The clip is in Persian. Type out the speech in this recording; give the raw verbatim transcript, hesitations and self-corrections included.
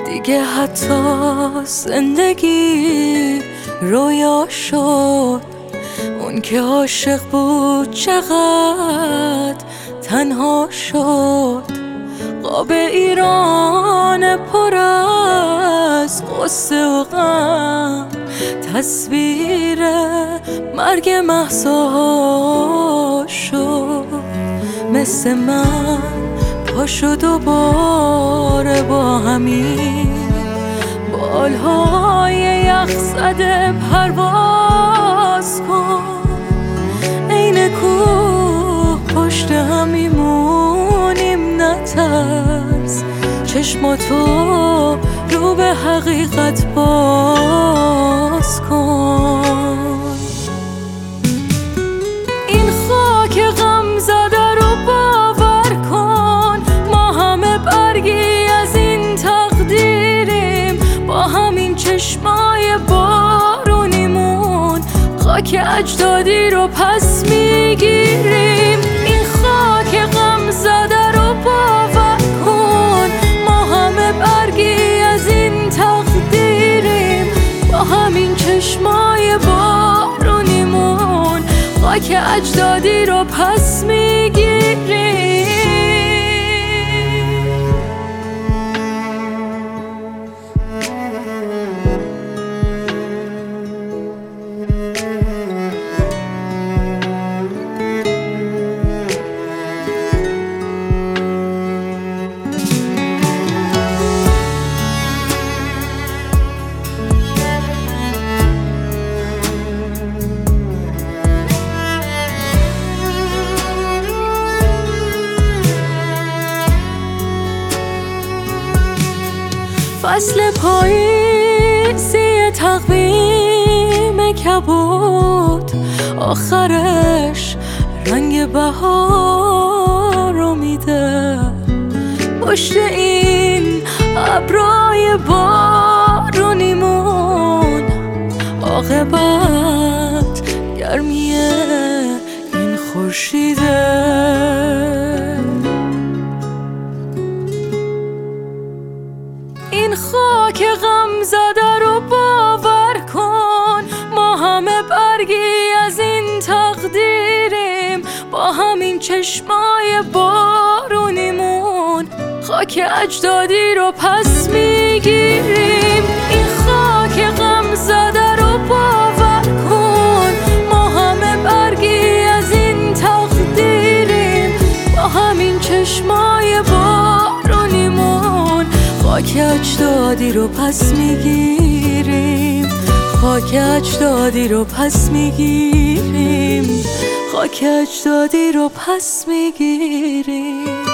دیگه حتی زندگی رویا شد. اون که عاشق بود چقدر تنها شد. قاب ایران پر از قصه و غم، تصویر مرگ مهسا شد. مثل من پاشو دوباره با همین بالهای یخ زده پرواز کن. عین کوه پشت هم میمونیم نترس، چشماتو رو به حقیقت باز کن. این خاک غم زده رو باور کن، ما همه برگی از این تقدیریم. با همین چشمای بارونیمون خاک اجدادی رو پس میگیریم. این خاک غم زده رو باور کن، ما همه برگی از این تقدیریم. با همین چشمای بارونیمون خاک اجدادی رو پس میگیریم. فصل پاییزی تقویم کبود، آخرش رنگ بهار رو میده. پشت این ابرای بارونیمون عاقبت گرمی این خورشیده. این خاک غم زده رو باور کن، ما همه برگی از این تقدیریم. با همین چشمای بارونیمون خاک اجدادی رو پس میگیریم. این خاک غم زده رو باور کن، ما همه برگی از این تقدیریم. با همین چشمای بارونیمون خاک اجدادی رو پس میگیریم. خاک اجدادی رو پس میگیریم. خاک اجدادی رو پس میگیریم.